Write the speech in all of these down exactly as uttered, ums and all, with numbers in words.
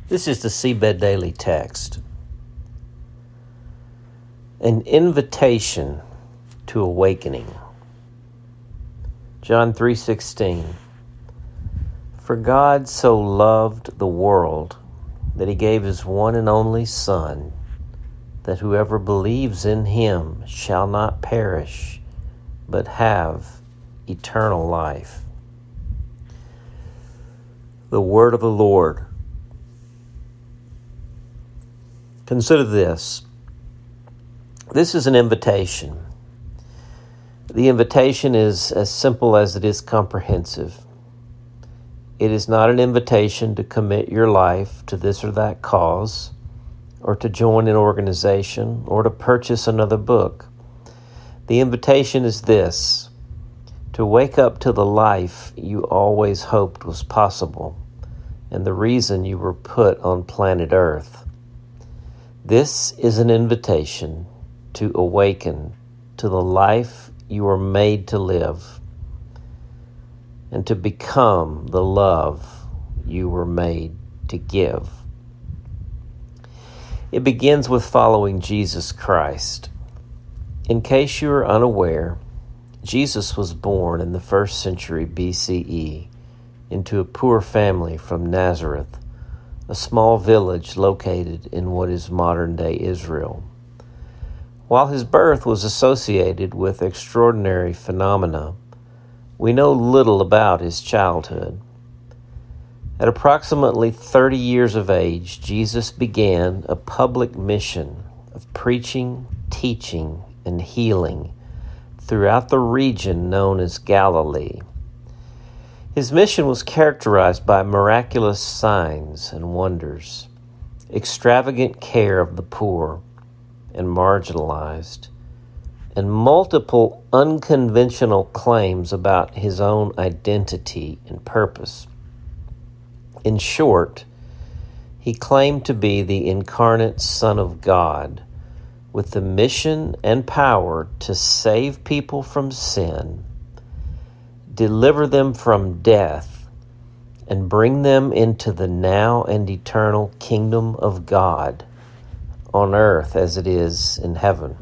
This is the Seabed Daily Text. An invitation to awakening. John three sixteen. For God so loved the world that he gave his one and only Son, that whoever believes in him shall not perish, but have eternal life. The word of the Lord. Consider this. This is an invitation. The invitation is as simple as it is comprehensive. It is not an invitation to commit your life to this or that cause, or to join an organization, or to purchase another book. The invitation is this: to wake up to the life you always hoped was possible, and the reason you were put on planet Earth. This is an invitation to awaken to the life you were made to live, and to become the love you were made to give. It begins with following Jesus Christ. In case you are unaware, Jesus was born in the first century B C E into a poor family from Nazareth, a small village located in what is modern-day Israel. While his birth was associated with extraordinary phenomena, we know little about his childhood. At approximately thirty years of age, Jesus began a public mission of preaching, teaching, and healing throughout the region known as Galilee. His mission was characterized by miraculous signs and wonders, extravagant care of the poor and marginalized, and multiple unconventional claims about his own identity and purpose. In short, he claimed to be the incarnate Son of God, with the mission and power to save people from sin, deliver them from death, and bring them into the now and eternal kingdom of God on earth as it is in heaven.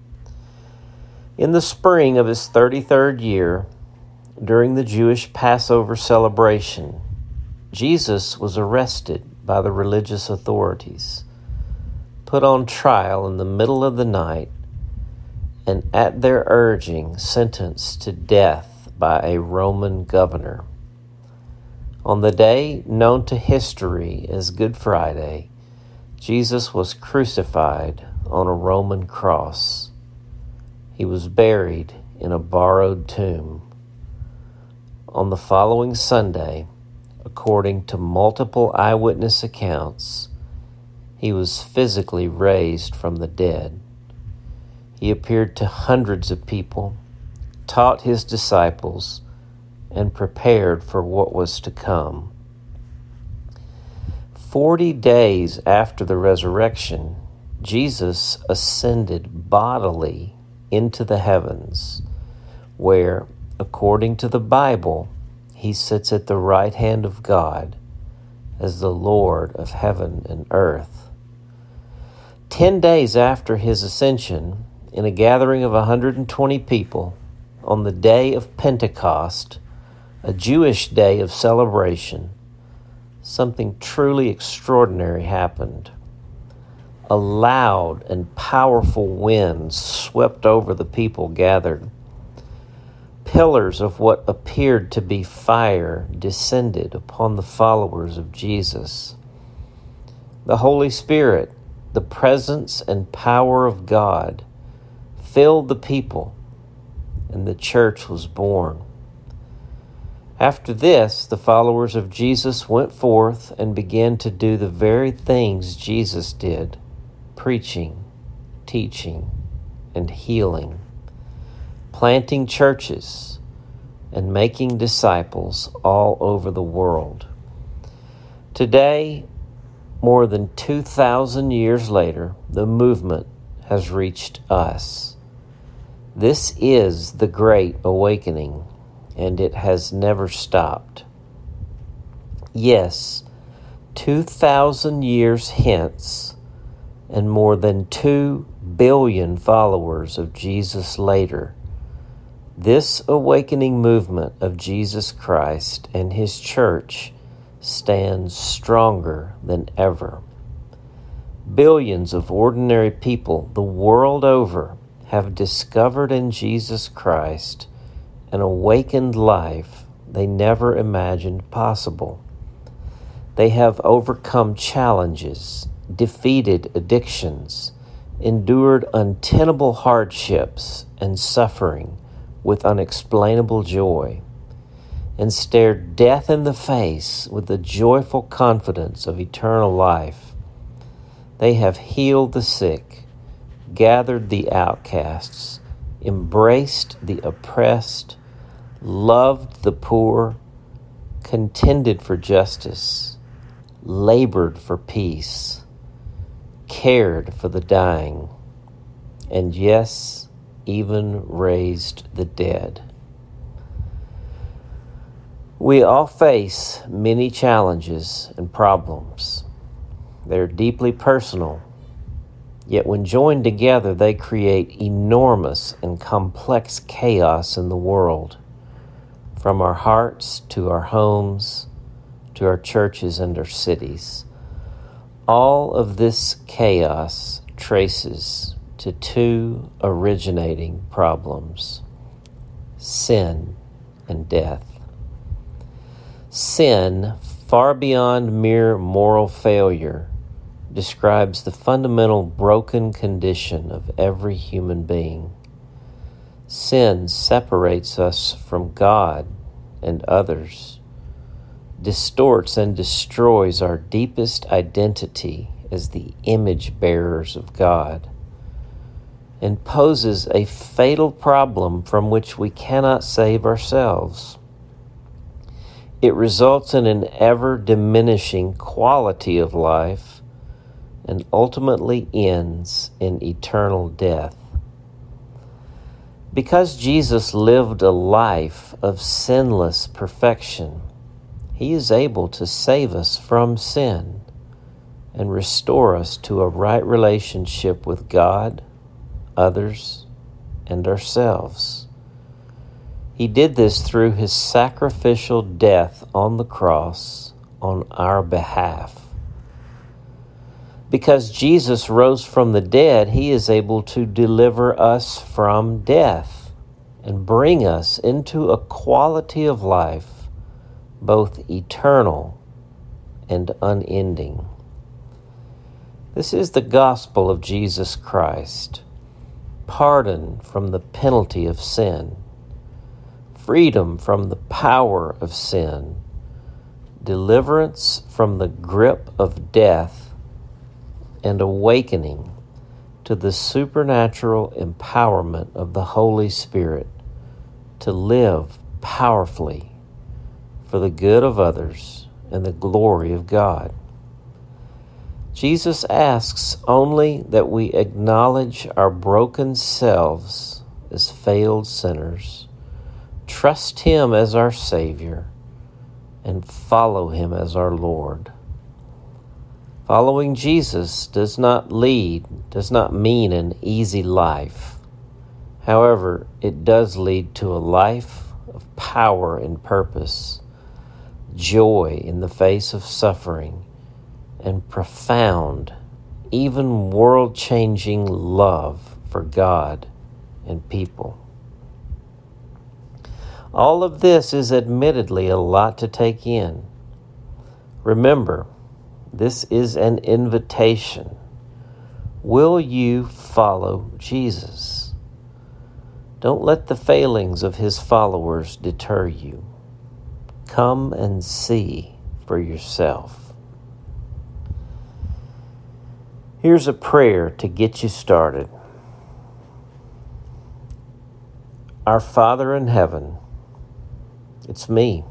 In the spring of his thirty-third year, during the Jewish Passover celebration, Jesus was arrested by the religious authorities, put on trial in the middle of the night, and at their urging sentenced to death by a Roman governor. On the day known to history as Good Friday, Jesus was crucified on a Roman cross. He was buried in a borrowed tomb. On the following Sunday, according to multiple eyewitness accounts, he was physically raised from the dead. He appeared to hundreds of people, taught his disciples, and prepared for what was to come. Forty days after the resurrection, Jesus ascended bodily into the heavens, where, according to the Bible, he sits at the right hand of God as the Lord of heaven and earth. Ten days after his ascension, in a gathering of one hundred twenty people, on the day of Pentecost, a Jewish day of celebration, something truly extraordinary happened. A loud and powerful wind swept over the people gathered. Pillars of what appeared to be fire descended upon the followers of Jesus. The Holy Spirit, the presence and power of God, filled the people, and the church was born. After this, the followers of Jesus went forth and began to do the very things Jesus did, preaching, teaching, and healing, planting churches, and making disciples all over the world. Today, more than two thousand years later, the movement has reached us. This is the Great Awakening, and it has never stopped. Yes, two thousand years hence, and more than two billion followers of Jesus later, this awakening movement of Jesus Christ and His church stands stronger than ever. Billions of ordinary people the world over have discovered in Jesus Christ an awakened life they never imagined possible. They have overcome challenges, defeated addictions, endured untenable hardships and suffering with unexplainable joy, and stared death in the face with the joyful confidence of eternal life. They have healed the sick, gathered the outcasts, embraced the oppressed, loved the poor, contended for justice, labored for peace, cared for the dying, and yes, even raised the dead. We all face many challenges and problems. They're deeply personal, yet when joined together, they create enormous and complex chaos in the world, from our hearts to our homes, to our churches and our cities. All of this chaos traces to two originating problems: sin and death. Sin, far beyond mere moral failure, describes the fundamental broken condition of every human being. Sin separates us from God and others, distorts and destroys our deepest identity as the image bearers of God, and poses a fatal problem from which we cannot save ourselves. It results in an ever-diminishing quality of life and ultimately ends in eternal death. Because Jesus lived a life of sinless perfection, He is able to save us from sin and restore us to a right relationship with God, others, and ourselves. He did this through His sacrificial death on the cross on our behalf. Because Jesus rose from the dead, He is able to deliver us from death and bring us into a quality of life both eternal and unending. This is the gospel of Jesus Christ: pardon from the penalty of sin, freedom from the power of sin, deliverance from the grip of death, and awakening to the supernatural empowerment of the Holy Spirit to live powerfully for the good of others and the glory of God. Jesus asks only that we acknowledge our broken selves as failed sinners, trust Him as our Savior, and follow Him as our Lord. Following Jesus does not lead, does not mean an easy life. However, it does lead to a life of power and purpose, joy in the face of suffering, and profound, even world-changing love for God and people. All of this is admittedly a lot to take in. Remember, this is an invitation. Will you follow Jesus? Don't let the failings of His followers deter you. Come and see for yourself. Here's a prayer to get you started. Our Father in heaven, it's me.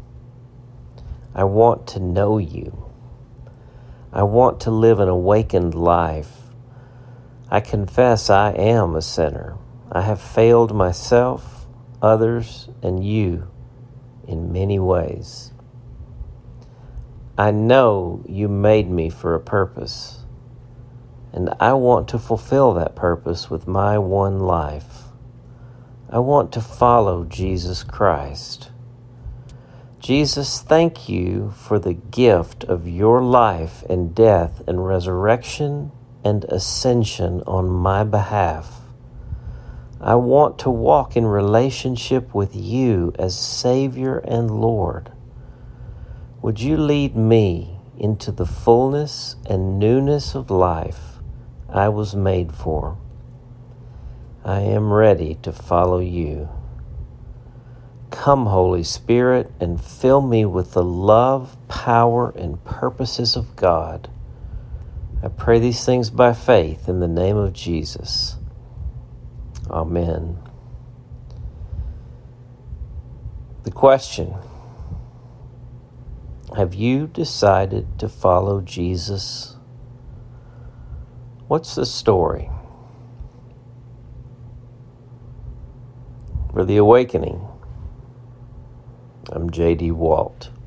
I want to know You. I want to live an awakened life. I confess I am a sinner. I have failed myself, others, and You in many ways. I know you made me for a purpose, and I want to fulfill that purpose with my one life. I want to follow Jesus Christ. Jesus, thank you for the gift of your life and death and resurrection and ascension on my behalf. I want to walk in relationship with you as Savior and Lord. Would you lead me into the fullness and newness of life I was made for? I am ready to follow you. Come, Holy Spirit, and fill me with the love, power, and purposes of God. I pray these things by faith in the name of Jesus. Amen. The question: have you decided to follow Jesus? What's the story? For The Awakening, I'm J D Walt.